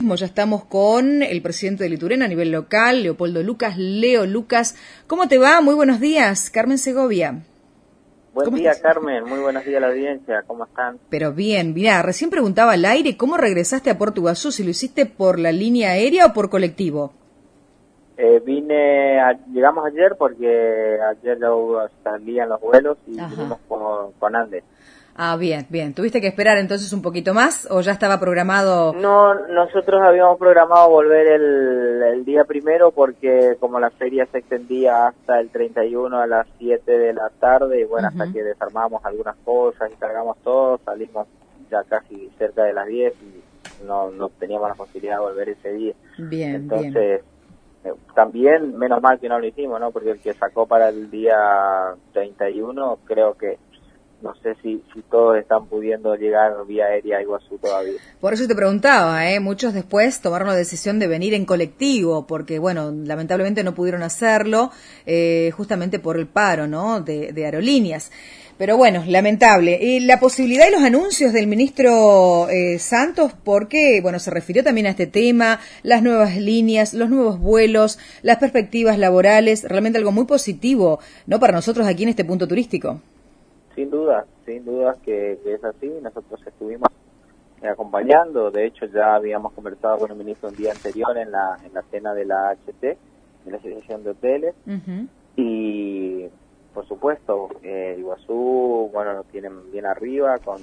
mismo ya estamos con el presidente de Liturena a nivel local, Leopoldo Lucas. Leo Lucas, ¿cómo te va? Muy buenos días, Carmen Segovia. Buen día, Carmen. Muy buenos días a la audiencia. ¿Cómo están? Pero bien, mirá, recién preguntaba al aire, ¿cómo regresaste a Puerto Iguazú? ¿Si lo hiciste por la línea aérea o por colectivo? Llegamos ayer porque ayer salían los vuelos y vinimos con Andes. Ah, bien, bien. ¿Tuviste que esperar entonces un poquito más o ya estaba programado? No, nosotros habíamos programado volver el día primero porque como la feria se extendía hasta el 31 a las 7 de la tarde, y bueno, hasta que desarmamos algunas cosas y cargamos todo, salimos ya casi cerca de las 10 y no teníamos la posibilidad de volver ese día. Bien, entonces, bien. También, menos mal que no lo hicimos, ¿no? Porque el que sacó para el día 31, creo que no sé si todos están pudiendo llegar vía aérea a Iguazú todavía. Por eso te preguntaba, muchos después tomaron la decisión de venir en colectivo, porque bueno, lamentablemente no pudieron hacerlo, justamente por el paro, ¿no? de aerolíneas. Pero bueno, lamentable. Y la posibilidad y los anuncios del ministro Santos, porque bueno, se refirió también a este tema, las nuevas líneas, los nuevos vuelos, las perspectivas laborales, realmente algo muy positivo, ¿no? Para nosotros aquí en este punto turístico. Sin duda que es así. Nosotros estuvimos acompañando, de hecho ya habíamos conversado con el ministro un día anterior en la cena de la HT, de la Asociación de Hoteles, y por supuesto Iguazú, bueno, lo tienen bien arriba con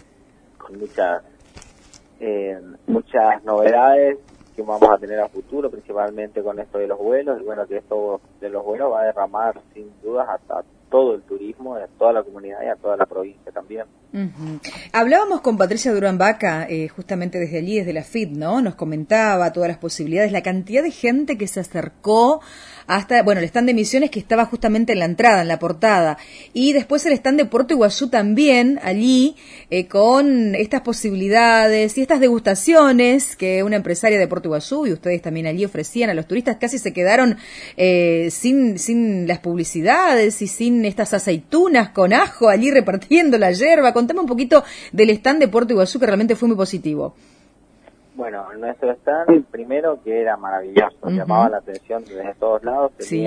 muchas novedades que vamos a tener a futuro, principalmente con esto de los vuelos, y bueno, que esto de los vuelos va a derramar sin dudas hasta todo el turismo, a toda la comunidad y a toda la provincia también. Hablábamos con Patricia Durán Vaca, justamente desde allí, desde la FIT, ¿no? Nos comentaba todas las posibilidades, la cantidad de gente que se acercó hasta, bueno, el stand de Misiones que estaba justamente en la entrada, en la portada, y después el stand de Puerto Iguazú también, allí, con estas posibilidades y estas degustaciones que una empresaria de Puerto Iguazú y ustedes también allí ofrecían a los turistas, casi se quedaron sin las publicidades y sin estas aceitunas con ajo allí repartiendo la yerba. Contame un poquito del stand de Puerto Iguazú, que realmente fue muy positivo. Bueno, nuestro stand, primero que era maravilloso, llamaba la atención desde todos lados,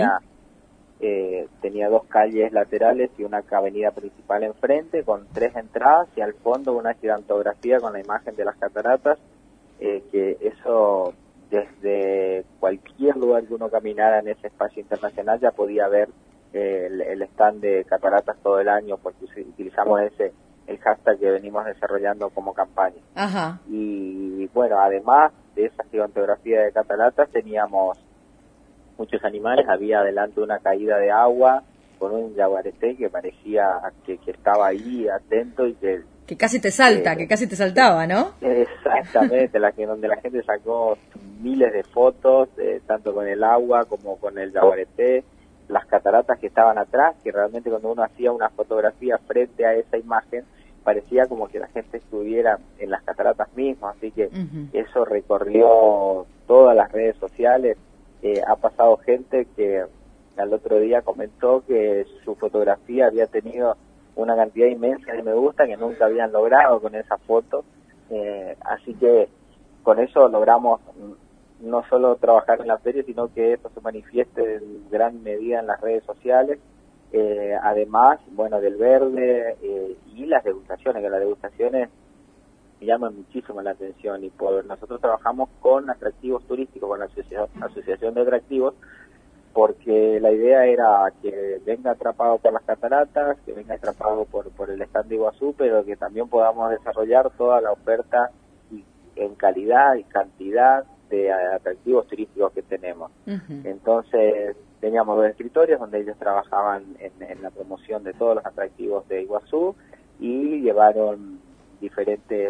tenía dos calles laterales y una avenida principal enfrente, con 3 entradas, y al fondo una gigantografía con la imagen de las cataratas, que eso desde cualquier lugar que uno caminara en ese espacio internacional ya podía ver el stand de cataratas todo el año, porque utilizamos el hashtag que venimos desarrollando como campaña. Y bueno, además de esa gigantografía de cataratas teníamos muchos animales, había adelante una caída de agua con un yaguareté que parecía que estaba ahí atento y que casi te salta, que casi te saltaba, ¿no? Exactamente, donde la gente sacó miles de fotos, tanto con el agua como con el yaguareté, las cataratas que estaban atrás, que realmente cuando uno hacía una fotografía frente a esa imagen, parecía como que la gente estuviera en las cataratas mismas, así que eso recorrió todas las redes sociales. Ha pasado gente que al otro día comentó que su fotografía había tenido una cantidad inmensa de me gusta que nunca habían logrado con esa foto, así que con eso logramos no solo trabajar en la feria, sino que eso se manifieste en gran medida en las redes sociales. Además, bueno, del verde y las degustaciones, que las degustaciones llaman muchísimo la atención, y nosotros trabajamos con atractivos turísticos, con la asociación de atractivos, porque la idea era que venga atrapado por las cataratas, que venga atrapado por el stand de Iguazú, pero que también podamos desarrollar toda la oferta en calidad y cantidad de atractivos turísticos que tenemos. Entonces teníamos 2 escritorios donde ellos trabajaban en la promoción de todos los atractivos de Iguazú, y llevaron diferentes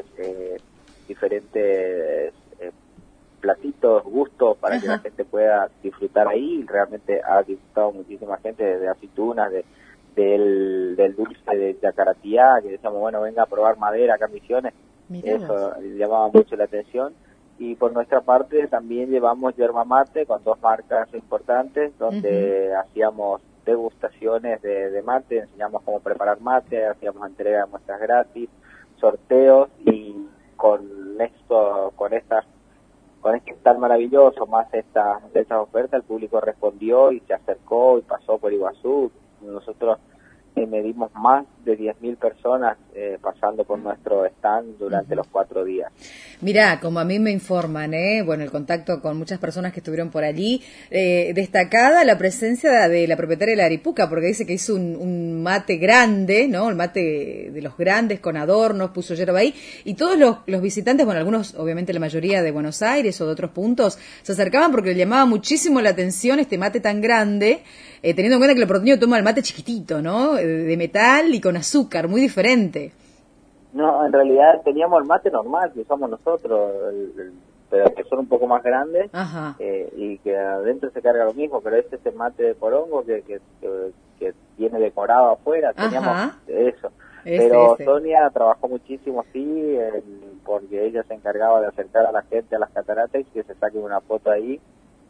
platitos, gustos para que la gente pueda disfrutar ahí. Realmente ha disfrutado muchísima gente, desde aceitunas, del dulce de yacaratía, que decíamos, bueno, venga a probar madera acá en Misiones. Eso llamaba mucho la atención. Y por nuestra parte también llevamos yerba mate con 2 marcas importantes, donde hacíamos degustaciones de mate, enseñamos cómo preparar mate, hacíamos entrega de muestras gratis, sorteos, y con con este tan maravilloso, más estas ofertas, el público respondió y se acercó y pasó por Iguazú. Nosotros medimos más de 10.000 personas pasando por nuestro stand durante los 4 días. Mirá, como a mí me informan, bueno, el contacto con muchas personas que estuvieron por allí, destacada la presencia de la propietaria de la Aripuca, porque dice que hizo un mate grande, ¿no? El mate de los grandes con adornos, puso yerba ahí, y todos los visitantes, bueno, algunos, obviamente la mayoría de Buenos Aires o de otros puntos, se acercaban porque le llamaba muchísimo la atención este mate tan grande, teniendo en cuenta que el porteño toma el mate chiquitito, ¿no? De metal y con azúcar, muy diferente. No, en realidad teníamos el mate normal que usamos nosotros, pero que son un poco más grandes. Ajá. Y que adentro se carga lo mismo, pero este es el mate de porongo que tiene decorado afuera. Teníamos eso. Pero Sonia trabajó muchísimo así, porque ella se encargaba de acercar a la gente a las cataratas y que se saquen una foto ahí.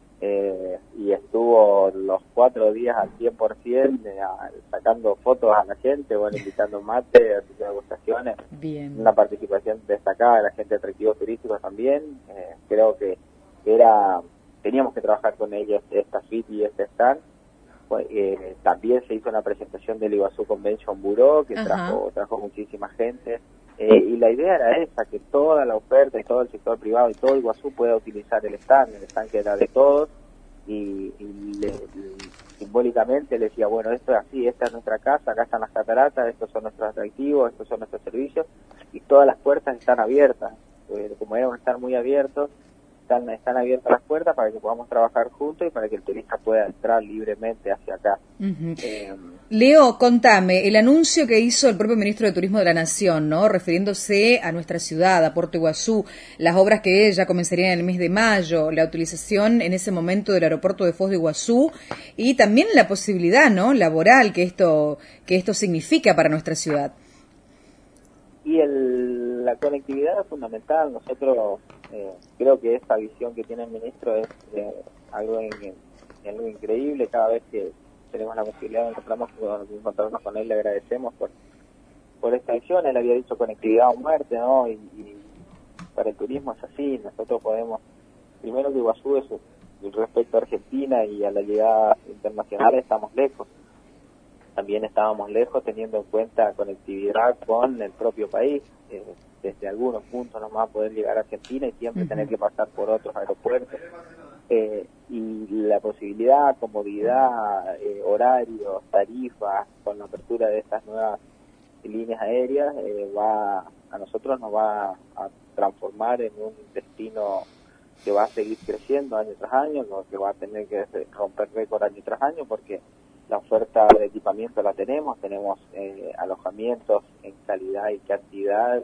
Y estuvo los 4 días al 100% sacando fotos a la gente, bueno, invitando mate, haciendo degustaciones. Bien. Una participación destacada de la gente de atractivos turísticos también. Creo que teníamos que trabajar con ellos esta FIT y este stand. También se hizo una presentación del Iguazú Convention Bureau que trajo muchísima gente. Y la idea era esa, que toda la oferta y todo el sector privado y todo Iguazú pueda utilizar el stand que era de todos, y simbólicamente le decía, bueno, esto es así, esta es nuestra casa, acá están las cataratas, estos son nuestros atractivos, estos son nuestros servicios, y todas las puertas están abiertas, como era un stand muy abierto, están abiertas las puertas para que podamos trabajar juntos y para que el turista pueda entrar libremente hacia acá. Leo, contame, el anuncio que hizo el propio ministro de Turismo de la Nación, ¿no? Refiriéndose a nuestra ciudad, a Puerto Iguazú, las obras que ya comenzarían en el mes de mayo, la utilización en ese momento del aeropuerto de Foz de Iguazú y también la posibilidad, ¿no?, laboral que esto significa para nuestra ciudad. Y la conectividad es fundamental. Nosotros creo que esta visión que tiene el ministro es algo increíble. Cada vez que tenemos la posibilidad de encontrarnos con él, le agradecemos por esta visión. Él había dicho conectividad o muerte, ¿no? Y para el turismo es así. Nosotros podemos, primero que Iguazú respecto a Argentina y a la llegada internacional estamos lejos. También estábamos lejos teniendo en cuenta conectividad con el propio país. Desde algunos puntos no vamos a poder llegar a Argentina y siempre tener que pasar por otros aeropuertos. Y la posibilidad, comodidad, horarios, tarifas, con la apertura de estas nuevas líneas aéreas, a nosotros nos va a transformar en un destino que va a seguir creciendo año tras año, que va a tener que romper récord año tras año, porque la oferta de equipamiento la tenemos alojamientos en calidad y cantidad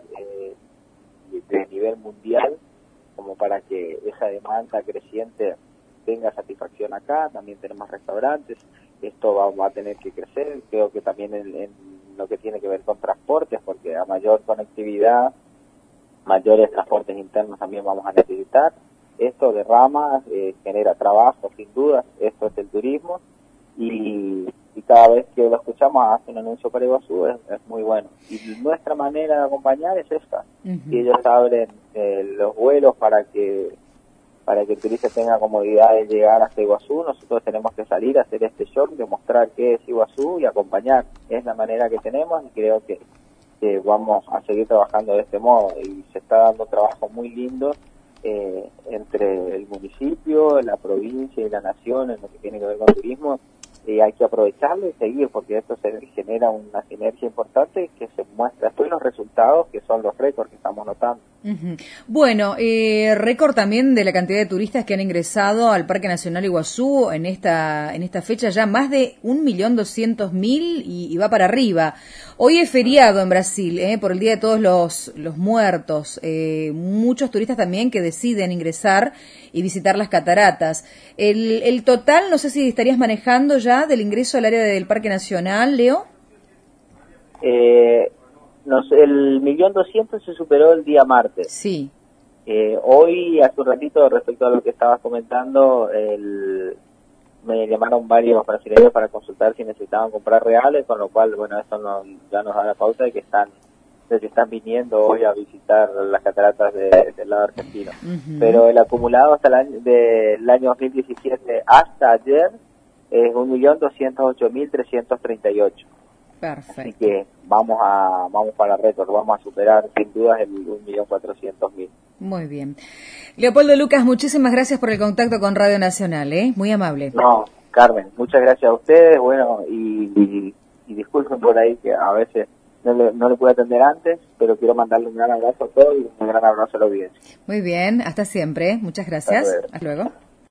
de nivel mundial, como para que esa demanda creciente tenga satisfacción acá. También tenemos restaurantes, esto va a tener que crecer. Creo que también en lo que tiene que ver con transportes, porque a mayor conectividad, mayores transportes internos también vamos a necesitar. Esto derrama, genera trabajo, sin duda. Esto es el turismo. Y cada vez que lo escuchamos hace un anuncio para Iguazú, es muy bueno. Y nuestra manera de acompañar es esta. Y ellos abren los vuelos para que el turista tenga comodidad de llegar hasta Iguazú. Nosotros tenemos que salir a hacer este show, demostrar qué es Iguazú y acompañar. Es la manera que tenemos y creo que vamos a seguir trabajando de este modo. Y se está dando trabajo muy lindo entre el municipio, la provincia y la nación en lo que tiene que ver con turismo. Y hay que aprovecharlo y seguir, porque esto se genera una sinergia importante que se muestra después los resultados, que son los récords que estamos notando. Bueno, récord también de la cantidad de turistas que han ingresado al Parque Nacional Iguazú en esta fecha, ya más de 1.200.000 y va para arriba. Hoy es feriado en Brasil, por el Día de Todos los Muertos. Muchos turistas también que deciden ingresar y visitar las cataratas. El total, no sé si estarías manejando ya del ingreso al área del Parque Nacional, Leo. El 1.200.000 se superó el día martes. Sí. Hoy, hace un ratito, respecto a lo que estabas comentando, me llamaron varios brasileños para consultar si necesitaban comprar reales, con lo cual, bueno, eso ya nos da la pauta de que están de que están viniendo hoy a visitar las cataratas del lado argentino. Pero el acumulado hasta del año 2017 hasta ayer es 1.208.338. Perfecto. Así que vamos para récord, vamos a superar sin dudas el 1.400.000. Muy bien. Leopoldo Lucas, muchísimas gracias por el contacto con Radio Nacional, muy amable. No, Carmen, muchas gracias a ustedes, bueno, y disculpen por ahí que a veces no le pude atender antes, pero quiero mandarle un gran abrazo a todos y un gran abrazo a la audiencia. Muy bien, hasta siempre, muchas gracias. Hasta luego.